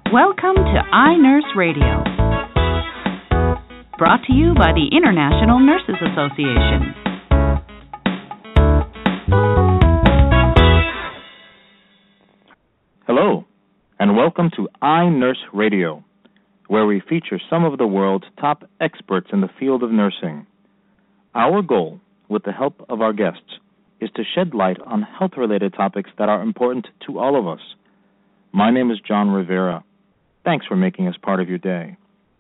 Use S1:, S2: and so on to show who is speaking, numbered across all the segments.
S1: Welcome to iNurse Radio, brought to you by the International Nurses Association.
S2: Hello, and welcome to iNurse Radio, where we feature some of the world's top experts in the field of nursing. Our goal, with the help of our guests, is to shed light on health-related topics that are important to all of us. My name is John Rivera. Thanks for making us part of your day.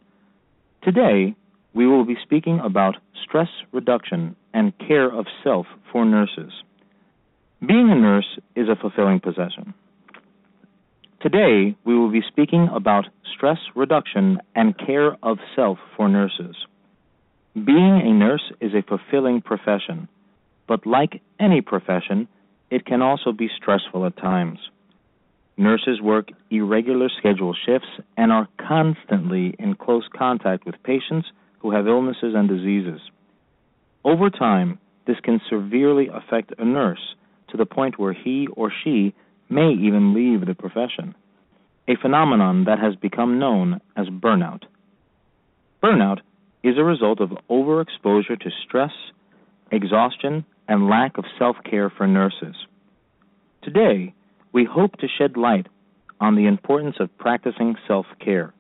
S2: Today, we will be speaking about stress reduction and care of self for nurses. Being a nurse is a fulfilling possession. Today, we will be speaking about stress reduction and care of self for nurses. Being a nurse is a fulfilling profession, but like any profession, it can also be stressful at times. Nurses work irregular schedule shifts and are constantly in close contact with patients who have illnesses and diseases. Over time, this can severely affect a nurse to the point where he or she may even leave the profession, a phenomenon that has become known as burnout. Burnout is a result of overexposure to stress, exhaustion, and lack of self-care for nurses. Today, we hope to shed light on the importance of practicing self-care.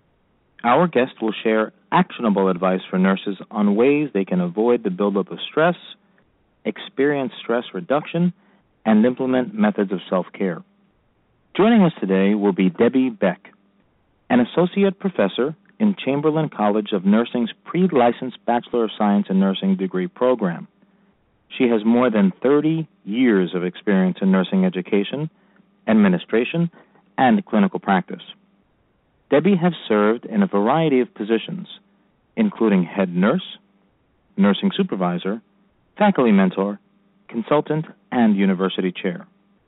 S2: Our guest will share actionable advice for nurses on ways they can avoid the buildup of stress, experience stress reduction, and implement methods of self-care. Joining us today will be Debbie Beck, an associate professor in Chamberlain College of Nursing's pre-licensed Bachelor of Science in Nursing degree program. She has more than 30 years of experience in nursing education, administration, and clinical practice. Debbie has served in a variety of positions, including head nurse, nursing supervisor, faculty mentor, consultant, and university chair.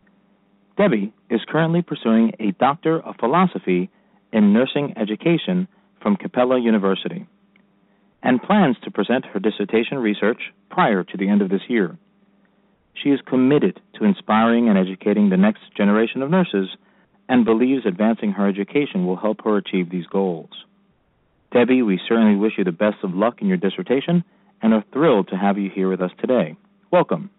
S2: Debbie is currently pursuing a Doctor of Philosophy in Nursing Education from Capella University and plans to present her dissertation research prior to the end of this year. She is committed to inspiring and educating the next generation of nurses and believes advancing her education will help her achieve these goals. Debbie, we certainly wish you the best of luck in your dissertation and are thrilled to have you here with us today. Welcome.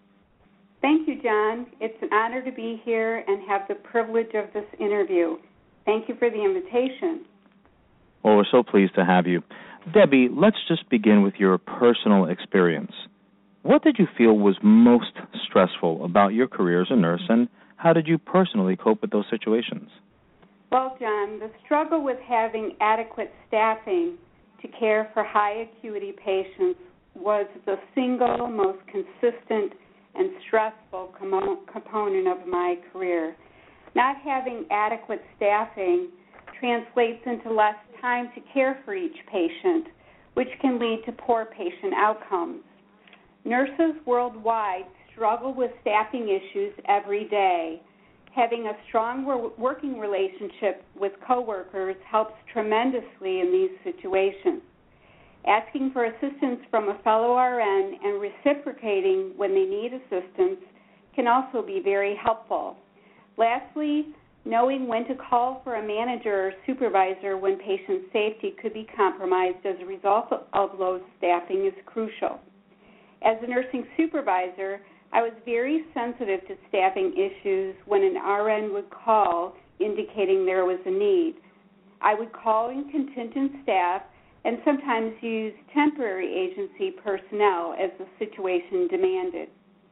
S3: Thank you, John. It's an honor to be here and have the privilege of this interview. Thank you for the invitation.
S2: Well, we're so pleased to have you. Debbie, let's just begin with your personal experience. What did you feel was most stressful about your career as a nurse, and how did you personally cope with those situations?
S3: Well, John, the struggle with having adequate staffing to care for high acuity patients was the single most consistent and stressful component of my career. Not having adequate staffing translates into less time to care for each patient, which can lead to poor patient outcomes. Nurses worldwide struggle with staffing issues every day. Having a strong working relationship with coworkers helps tremendously in these situations. Asking for assistance from a fellow RN and reciprocating when they need assistance can also be very helpful. Lastly, knowing when to call for a manager or supervisor when patient safety could be compromised as a result of low staffing is crucial. As a nursing supervisor, I was very sensitive to staffing issues when an RN would call indicating there was a need. I would call in contingent staff and sometimes use temporary agency personnel as the situation demanded.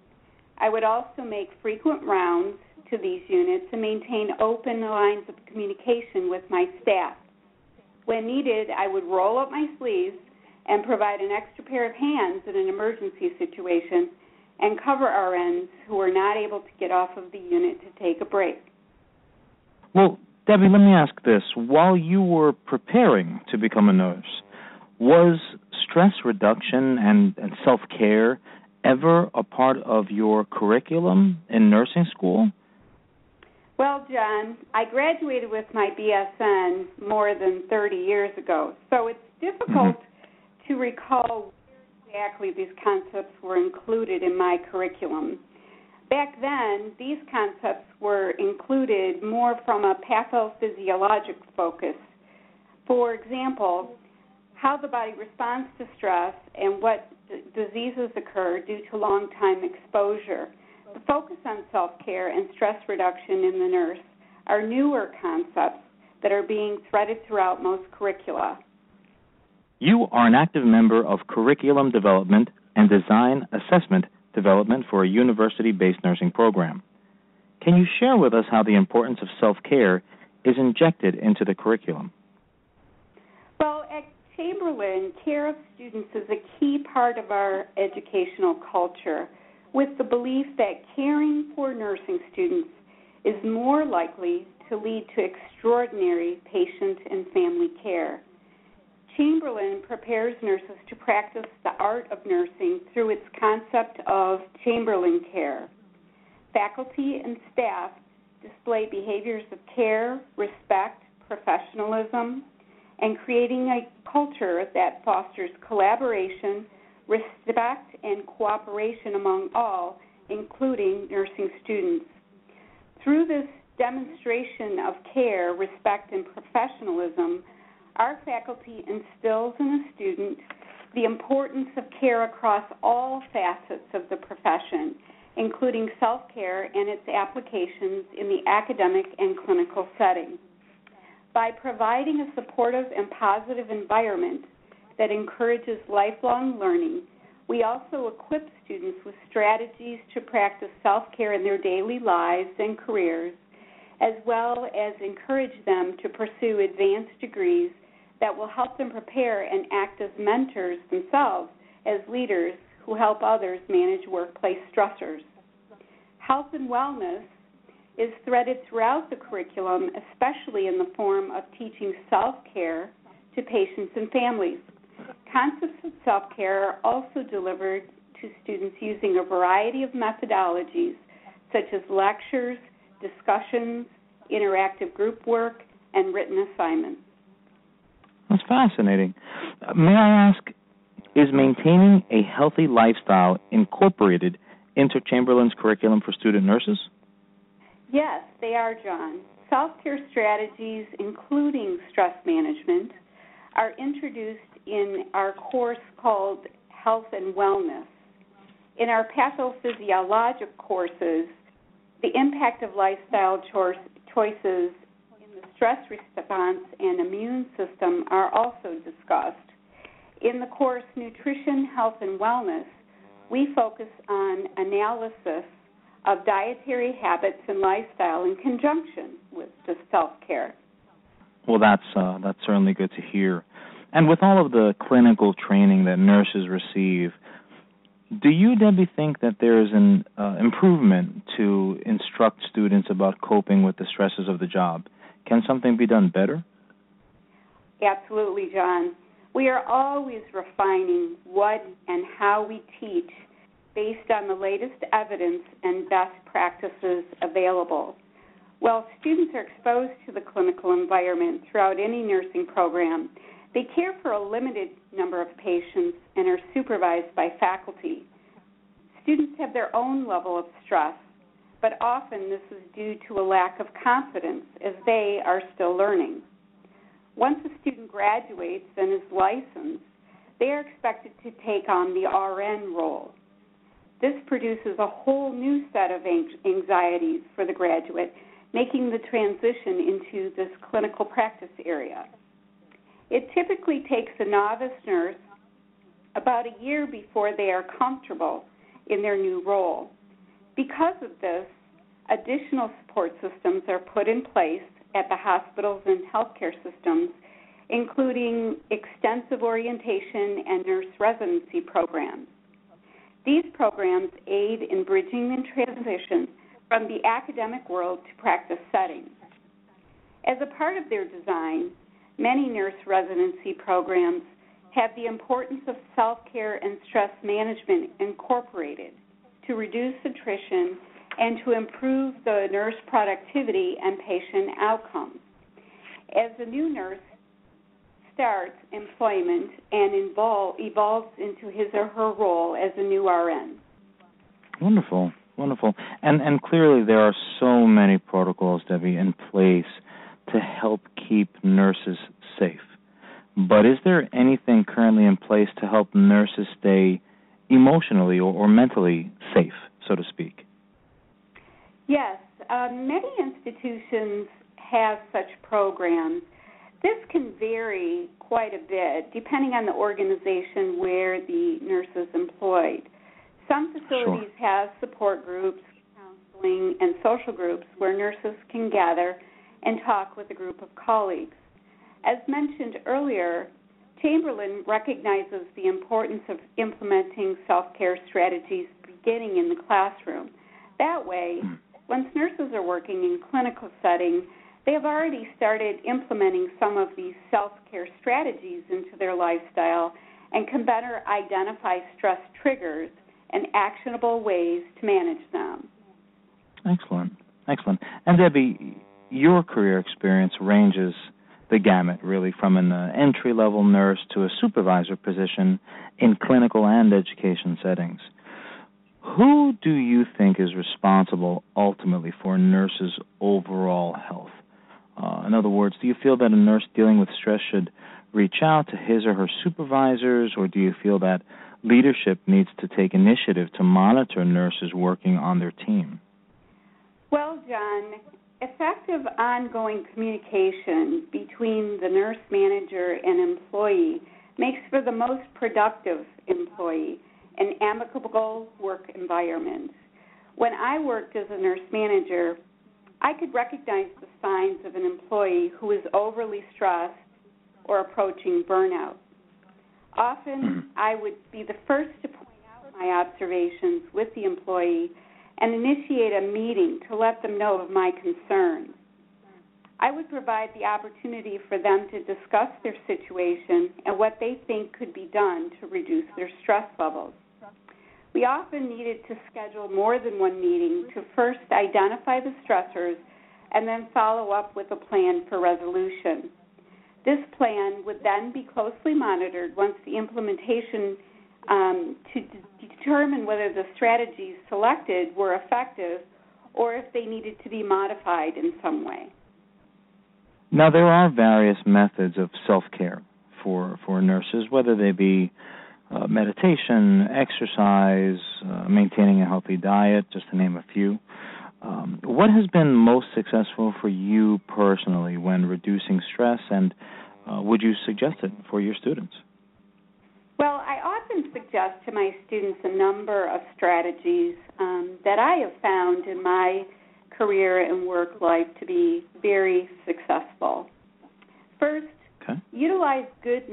S3: I would also make frequent rounds to these units and maintain open lines of communication with my staff. When needed, I would roll up my sleeves and provide an extra pair of hands in an emergency situation and cover RNs who were not able to get off of the unit to take a break.
S2: Well, Debbie, let me ask this. While you were preparing to become a nurse, was stress reduction and self-care ever a part of your curriculum in nursing school?
S3: Well, John, I graduated with my BSN more than 30 years ago, so it's difficult to recall where exactly these concepts were included in my curriculum. Back then, these concepts were included more from a pathophysiologic focus. For example, how the body responds to stress and what diseases occur due to long-time exposure. The focus on self-care and stress reduction in the nurse are newer concepts that are being threaded throughout most curricula.
S2: You are an active member of curriculum development and design assessment development for a university-based nursing program. Can you share with us how the importance of self-care is injected into the curriculum?
S3: Well, at Chamberlain, care of students is a key part of our educational culture, with the belief that caring for nursing students is more likely to lead to extraordinary patient and family care. Chamberlain prepares nurses to practice the art of nursing through its concept of Chamberlain care. Faculty and staff display behaviors of care, respect, professionalism, and creating a culture that fosters collaboration, respect, and cooperation among all, including nursing students. Through this demonstration of care, respect, and professionalism, our faculty instills in a student the importance of care across all facets of the profession, including self-care and its applications in the academic and clinical setting. By providing a supportive and positive environment that encourages lifelong learning, we also equip students with strategies to practice self-care in their daily lives and careers, as well as encourage them to pursue advanced degrees that will help them prepare and act as mentors themselves as leaders who help others manage workplace stressors. Health and wellness is threaded throughout the curriculum, especially in the form of teaching self-care to patients and families. Concepts of self-care are also delivered to students using a variety of methodologies, such as lectures, discussions, interactive group work, and written assignments.
S2: That's fascinating. May I ask, is maintaining a healthy lifestyle incorporated into Chamberlain's curriculum for student nurses?
S3: Yes, they are, John. Self-care strategies, including stress management, are introduced in our course called Health and Wellness. In our pathophysiologic courses, the impact of lifestyle choices in the stress response and immune system are also discussed. In the course Nutrition, Health, and Wellness, we focus on analysis of dietary habits and lifestyle in conjunction with the self-care.
S2: Well, that's certainly good to hear. And with all of the clinical training that nurses receive, do you, Debbie, think that there is an improvement to instruct students about coping with the stresses of the job? Can something be done better?
S3: Absolutely, John. We are always refining what and how we teach based on the latest evidence and best practices available. While students are exposed to the clinical environment throughout any nursing program, they care for a limited number of patients and are supervised by faculty. Students have their own level of stress, but often this is due to a lack of confidence as they are still learning. Once a student graduates and is licensed, they are expected to take on the RN role. This produces a whole new set of anxieties for the graduate, making the transition into this clinical practice area. It typically takes a novice nurse about a year before they are comfortable in their new role. Because of this, additional support systems are put in place at the hospitals and healthcare systems, including extensive orientation and nurse residency programs. These programs aid in bridging the transition from the academic world to practice settings. As a part of their design, many nurse residency programs have the importance of self-care and stress management incorporated to reduce attrition and to improve the nurse productivity and patient outcomes. As a new nurse starts employment and evolves into his or her role as a new RN.
S2: Wonderful. Wonderful. And clearly there are so many protocols, Debbie, in place to help keep nurses safe. But is there anything currently in place to help nurses stay emotionally or mentally safe, so to speak?
S3: Yes, many institutions have such programs. This can vary quite a bit depending on the organization where the nurse is employed. Some facilities have support groups, counseling, and social groups where nurses can gather and talk with a group of colleagues. As mentioned earlier, Chamberlain recognizes the importance of implementing self-care strategies beginning in the classroom. That way, once nurses are working in clinical settings, they have already started implementing some of these self-care strategies into their lifestyle and can better identify stress triggers and actionable ways to manage them.
S2: Excellent. And Debbie, your career experience ranges the gamut, really, from an entry-level nurse to a supervisor position in clinical and education settings. Who do you think is responsible ultimately for a nurse's overall health? In other words, do you feel that a nurse dealing with stress should reach out to his or her supervisors, or do you feel that leadership needs to take initiative to monitor nurses working on their team?
S3: Well, John, effective ongoing communication between the nurse manager and employee makes for the most productive employee and amicable work environment. When I worked as a nurse manager, I could recognize the signs of an employee who is overly stressed or approaching burnout. Often, I would be the first to point out my observations with the employee and initiate a meeting to let them know of my concerns. I would provide the opportunity for them to discuss their situation and what they think could be done to reduce their stress levels. We often needed to schedule more than one meeting to first identify the stressors and then follow up with a plan for resolution. This plan would then be closely monitored once the implementation to determine whether the strategies selected were effective or if they needed to be modified in some way.
S2: Now, there are various methods of self-care for nurses, whether they be meditation, exercise, maintaining a healthy diet, just to name a few. What has been most successful for you personally when reducing stress, and would you suggest it for your students?
S3: Well, I often suggest to my students a number of strategies that I have found in my career and work life to be very successful. First, utilize good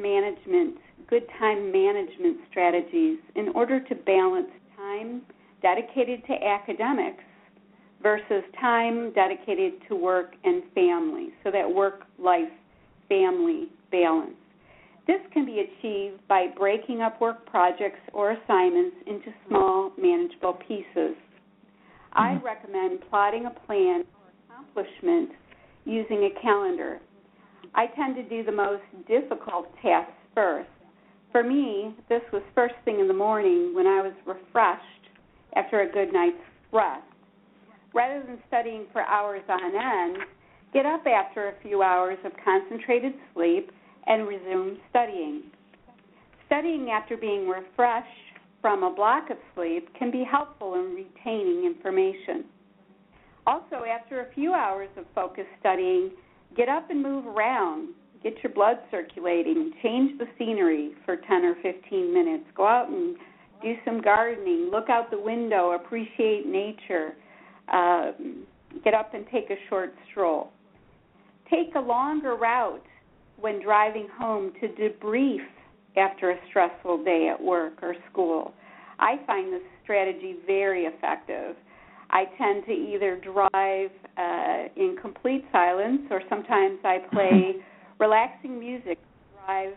S3: time management strategies in order to balance time dedicated to academics versus time dedicated to work and family, so that work-life-family balance. This can be achieved by breaking up work projects or assignments into small, manageable pieces. I recommend plotting a plan for accomplishment using a calendar. I tend to do the most difficult tasks first. For me, this was first thing in the morning when I was refreshed after a good night's rest. Rather than studying for hours on end, get up after a few hours of concentrated sleep and resume studying. Studying after being refreshed from a block of sleep can be helpful in retaining information. Also, after a few hours of focused studying, get up and move around. Get your blood circulating. Change the scenery for 10 or 15 minutes. Go out and do some gardening. Look out the window. Appreciate nature. Get up and take a short stroll. Take a longer route when driving home to debrief after a stressful day at work or school. I find this strategy very effective. I tend to either drive in complete silence, or sometimes I play relaxing music to drive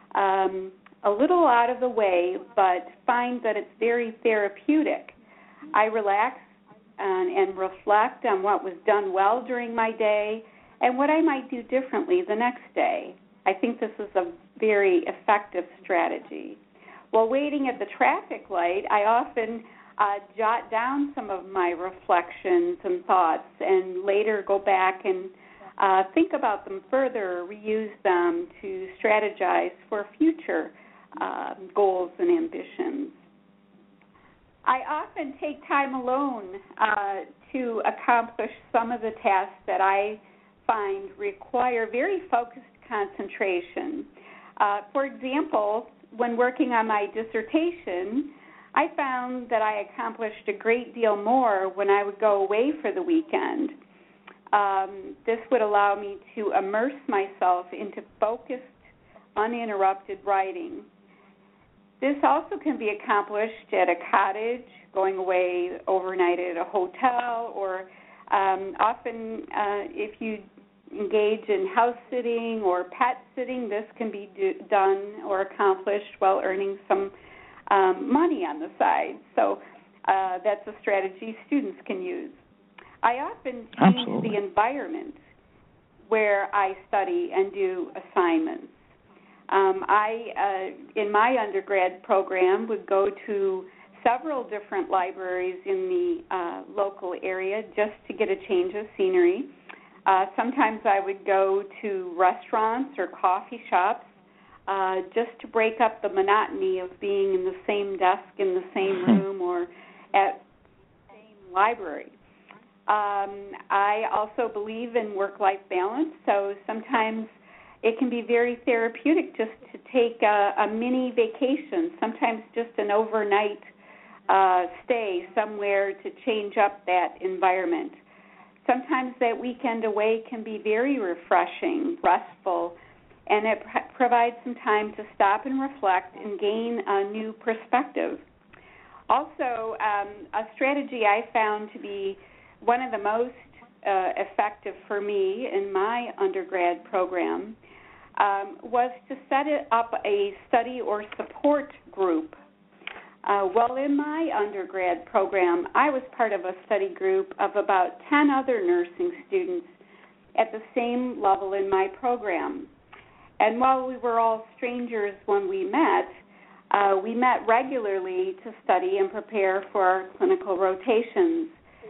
S3: a little out of the way, but find that it's very therapeutic. I relax and reflect on what was done well during my day and what I might do differently the next day. I think this is a very effective strategy. While waiting at the traffic light, I often jot down some of my reflections and thoughts, and later go back and think about them further, reuse them to strategize for future goals and ambitions. I often take time alone to accomplish some of the tasks that I find require very focused concentration. For example, when working on my dissertation, I found that I accomplished a great deal more when I would go away for the weekend. This would allow me to immerse myself into focused, uninterrupted writing. This also can be accomplished at a cottage, going away overnight at a hotel, or often if you engage in house sitting or pet sitting, this can be done or accomplished while earning some money on the side. So that's a strategy students can use. I often change the environment where I study and do assignments. I, in my undergrad program, would go to several different libraries in the local area just to get a change of scenery. Sometimes I would go to restaurants or coffee shops just to break up the monotony of being in the same desk in the same room or at the same library. I also believe in work-life balance, so sometimes it can be very therapeutic just to take a mini vacation, sometimes just an overnight stay somewhere to change up that environment. Sometimes that weekend away can be very refreshing, restful, and it provides some time to stop and reflect and gain a new perspective. Also, a strategy I found to be one of the most effective for me in my undergrad program was to set up a study or support group. Well, in my undergrad program, I was part of a study group of about 10 other nursing students at the same level in my program. And while we were all strangers when we met regularly to study and prepare for our clinical rotations.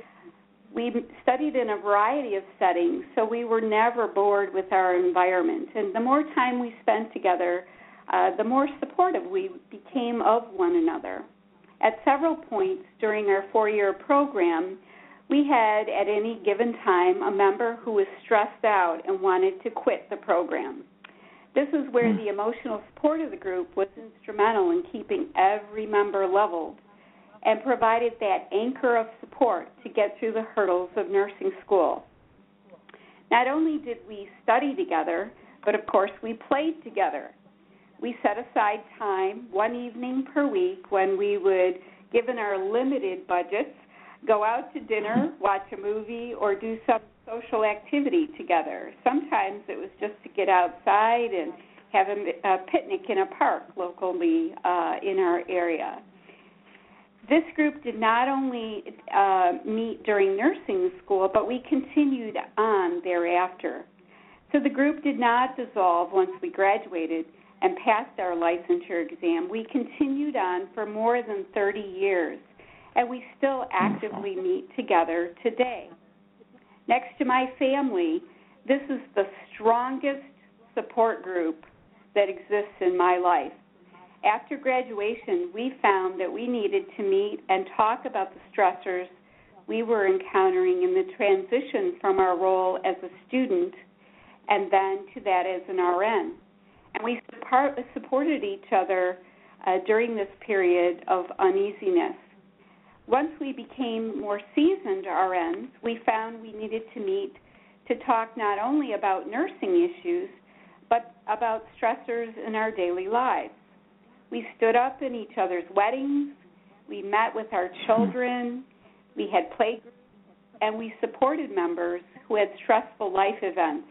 S3: We studied in a variety of settings, so we were never bored with our environment. And the more time we spent together, the more supportive we became of one another. At several points during our 4-year program, we had at any given time a member who was stressed out and wanted to quit the program. This is where the emotional support of the group was instrumental in keeping every member leveled and provided that anchor of support to get through the hurdles of nursing school. Not only did we study together, but of course we played together. We set aside time, one evening per week, when we would, given our limited budgets, go out to dinner, watch a movie, or do some social activity together. Sometimes it was just to get outside and have a picnic in a park locally in our area. This group did not only meet during nursing school, but we continued on thereafter. So the group did not dissolve once we graduated and passed our licensure exam. We continued on for more than 30 years, and we still actively meet together today. Next to my family, this is the strongest support group that exists in my life. After graduation, we found that we needed to meet and talk about the stressors we were encountering in the transition from our role as a student and then to that as an RN. And we supported each other during this period of uneasiness. Once we became more seasoned RNs, we found we needed to meet to talk not only about nursing issues, but about stressors in our daily lives. We stood up in each other's weddings, we met with our children, we had playgroups, and we supported members who had stressful life events.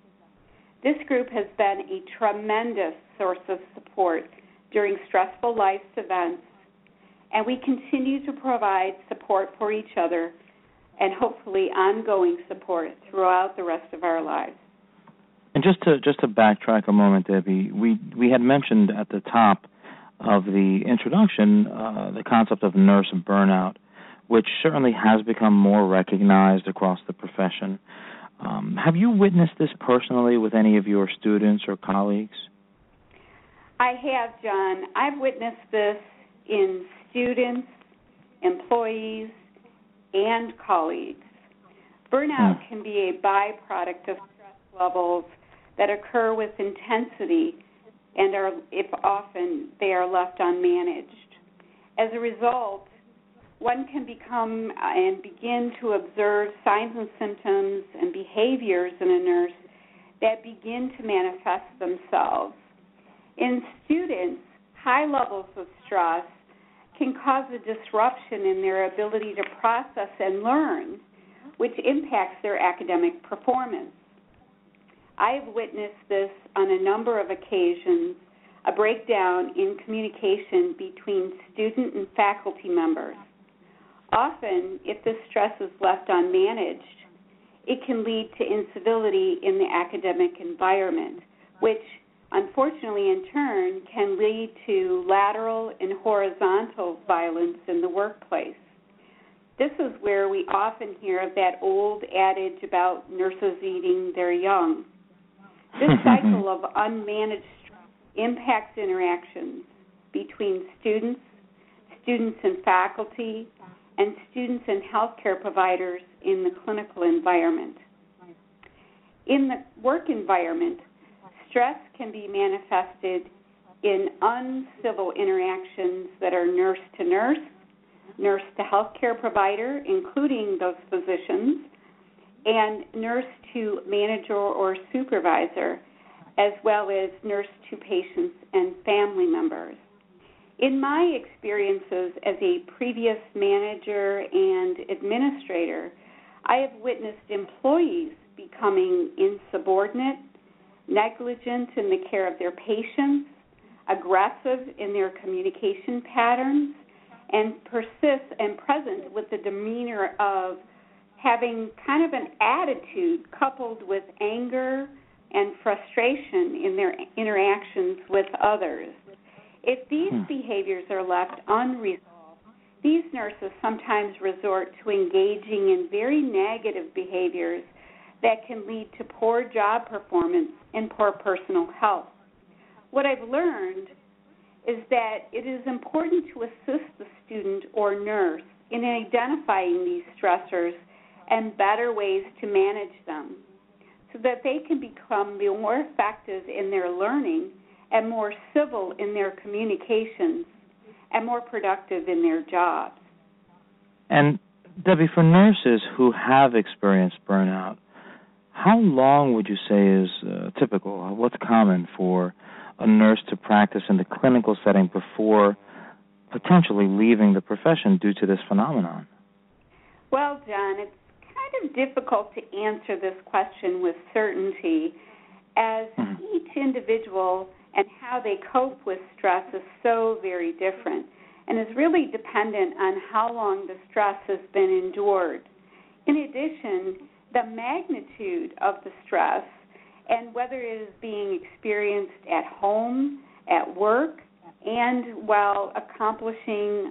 S3: This group has been a tremendous source of support during stressful life events, and we continue to provide support for each other and hopefully ongoing support throughout the rest of our lives.
S2: And just to backtrack a moment, Debbie, we had mentioned at the top of the introduction, the concept of nurse burnout, which certainly has become more recognized across the profession. Have you witnessed this personally with any of your students or colleagues?
S3: I have, John. I've witnessed this in students, employees, and colleagues. Burnout can be a byproduct of stress levels that occur with intensity and are, if often, they are left unmanaged. As a result, one can become and begin to observe signs and symptoms and behaviors in a nurse that begin to manifest themselves. In students, high levels of stress can cause a disruption in their ability to process and learn, which impacts their academic performance. I have witnessed this on a number of occasions, a breakdown in communication between student and faculty members. Often, if this stress is left unmanaged, it can lead to incivility in the academic environment, which unfortunately in turn can lead to lateral and horizontal violence in the workplace. This is where we often hear of that old adage about nurses eating their young. This cycle of unmanaged stress impacts interactions between students and faculty, and students and healthcare providers in the clinical environment. In the work environment, stress can be manifested in uncivil interactions that are nurse to nurse, nurse to healthcare provider, including those physicians, and nurse to manager or supervisor, as well as nurse to patients and family members. In my experiences as a previous manager and administrator, I have witnessed employees becoming insubordinate, negligent in the care of their patients, aggressive in their communication patterns, and present with the demeanor of having kind of an attitude coupled with anger and frustration in their interactions with others. If these behaviors are left unresolved, these nurses sometimes resort to engaging in very negative behaviors that can lead to poor job performance and poor personal health. What I've learned is that it is important to assist the student or nurse in identifying these stressors and better ways to manage them so that they can become more effective in their learning and more civil in their communications and more productive in their jobs.
S2: And Debbie, for nurses who have experienced burnout, how long would you say is typical? What's common for a nurse to practice in the clinical setting before potentially leaving the profession due to this phenomenon?
S3: Well, John, it's kind of difficult to answer this question with certainty, as each individual and how they cope with stress is so very different and is really dependent on how long the stress has been endured. In addition, the magnitude of the stress and whether it is being experienced at home, at work, and while accomplishing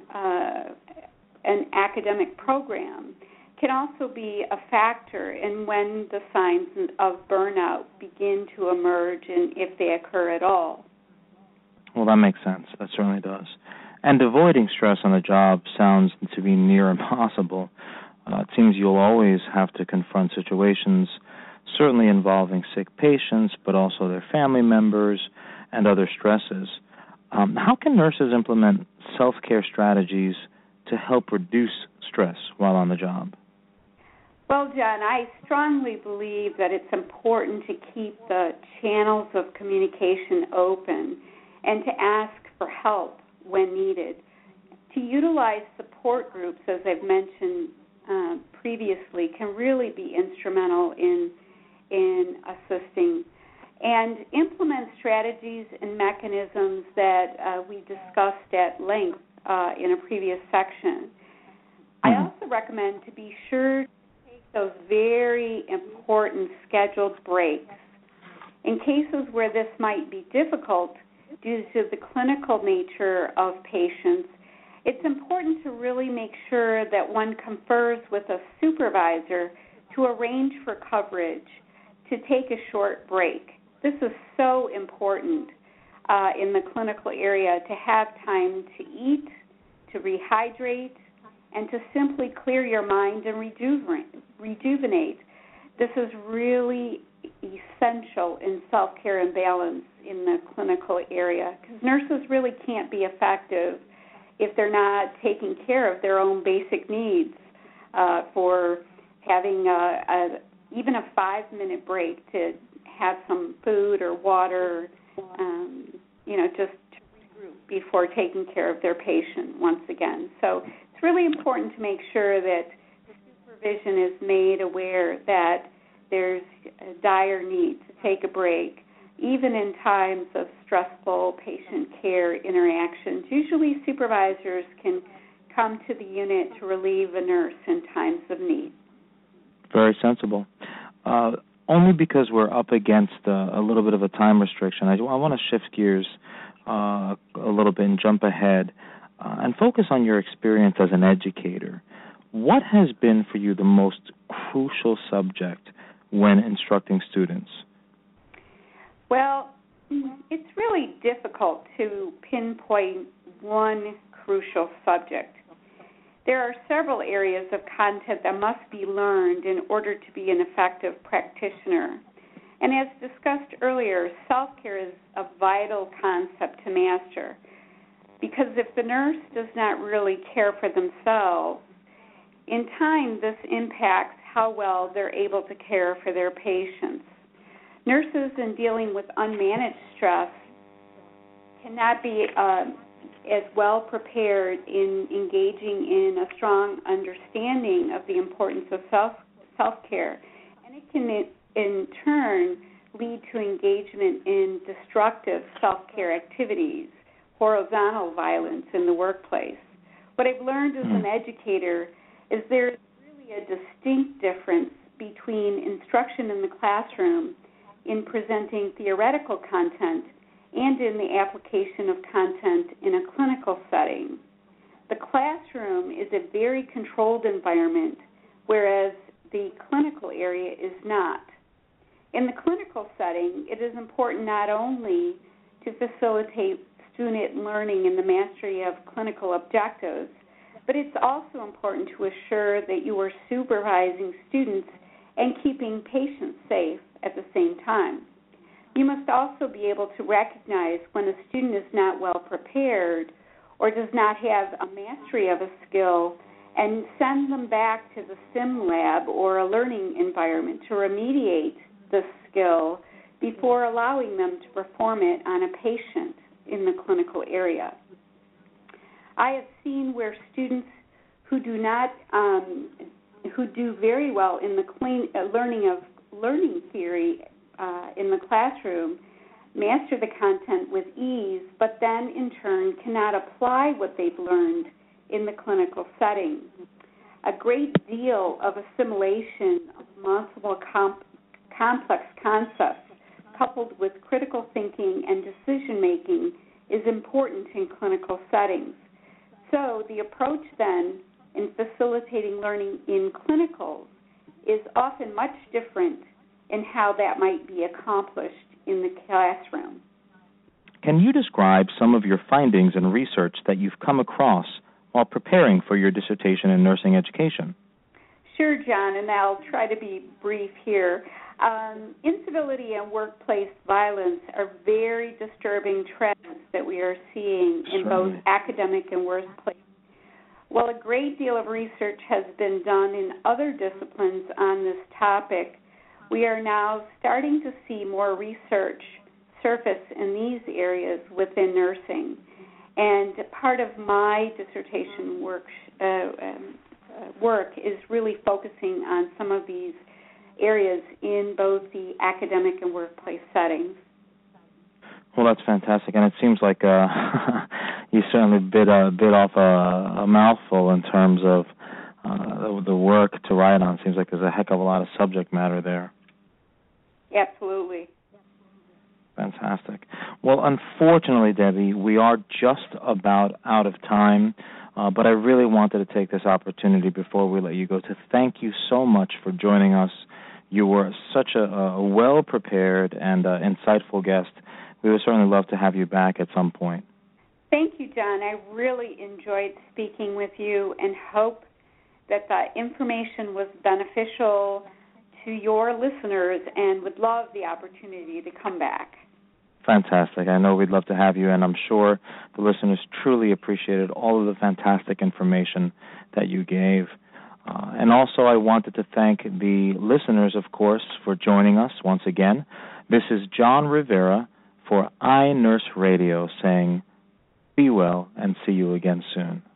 S3: an academic program can also be a factor in when the signs of burnout begin to emerge and if they occur at all.
S2: Well, that makes sense. That certainly does. And avoiding stress on the job sounds to be near impossible. It seems you'll always have to confront situations, certainly involving sick patients, but also their family members and other stresses. How can nurses implement self-care strategies to help reduce stress while on the job?
S3: Well, John, I strongly believe that it's important to keep the channels of communication open and to ask for help when needed. To utilize support groups, as I've mentioned previously, can really be instrumental in assisting, and implement strategies and mechanisms that we discussed at length in a previous section. I also recommend to be sure to take those very important scheduled breaks. In cases where this might be difficult, due to the clinical nature of patients, it's important to really make sure that one confers with a supervisor to arrange for coverage to take a short break. This is so important in the clinical area, to have time to eat, to rehydrate, and to simply clear your mind and rejuvenate. This is really essential in self-care and balance in the clinical area, because nurses really can't be effective if they're not taking care of their own basic needs, for having even a 5-minute break to have some food or water, just to regroup before taking care of their patient once again. So it's really important to make sure that supervision is made aware that there's a dire need to take a break, even in times of stressful patient care interactions. Usually supervisors can come to the unit to relieve a nurse in times of need.
S2: Very sensible. Only because we're up against a little bit of a time restriction, I want to shift gears a little bit and jump ahead and focus on your experience as an educator. What has been for you the most crucial subject when instructing students?
S3: Well, it's really difficult to pinpoint one crucial subject. There are several areas of content that must be learned in order to be an effective practitioner. And as discussed earlier, self-care is a vital concept to master, because if the nurse does not really care for themselves, in time this impacts how well they're able to care for their patients. Nurses, in dealing with unmanaged stress, cannot be as well prepared in engaging in a strong understanding of the importance of self-care. And it can, in turn, lead to engagement in destructive self-care activities, horizontal violence in the workplace. What I've learned as an educator is there's really a distinct difference between instruction in the classroom in presenting theoretical content and in the application of content in a clinical setting. The classroom is a very controlled environment, whereas the clinical area is not. In the clinical setting, it is important not only to facilitate student learning and the mastery of clinical objectives, but it's also important to assure that you are supervising students and keeping patients safe at the same time. You must also be able to recognize when a student is not well prepared or does not have a mastery of a skill and send them back to the sim lab or a learning environment to remediate the skill before allowing them to perform it on a patient in the clinical area. I have seen where students who do very well in the learning theory in the classroom master the content with ease, but then in turn cannot apply what they've learned in the clinical setting. A great deal of assimilation of multiple complex concepts coupled with critical thinking and decision-making is important in clinical settings. So the approach then in facilitating learning in clinicals is often much different in how that might be accomplished in the classroom.
S2: Can you describe some of your findings and research that you've come across while preparing for your dissertation in nursing education?
S3: Sure, John, and I'll try to be brief here. Incivility and workplace violence are very disturbing trends that we are seeing in both academic and workplace. While a great deal of research has been done in other disciplines on this topic, we are now starting to see more research surface in these areas within nursing. And part of my dissertation work is really focusing on some of these areas in both the academic and workplace settings.
S2: Well, that's fantastic, and it seems like you certainly bit off a mouthful in terms of the work to write on. It seems like there's a heck of a lot of subject matter there.
S3: Absolutely.
S2: Fantastic. Well, unfortunately, Debbie, we are just about out of time, but I really wanted to take this opportunity before we let you go to thank you so much for joining us. You were such a well-prepared and insightful guest. We would certainly love to have you back at some point.
S3: Thank you, John. I really enjoyed speaking with you and hope that the information was beneficial to your listeners and would love the opportunity to come back.
S2: Fantastic. I know we'd love to have you, and I'm sure the listeners truly appreciated all of the fantastic information that you gave. And also I wanted to thank the listeners, of course, for joining us once again. This is John Rivera for iNurse Radio saying, be well and see you again soon.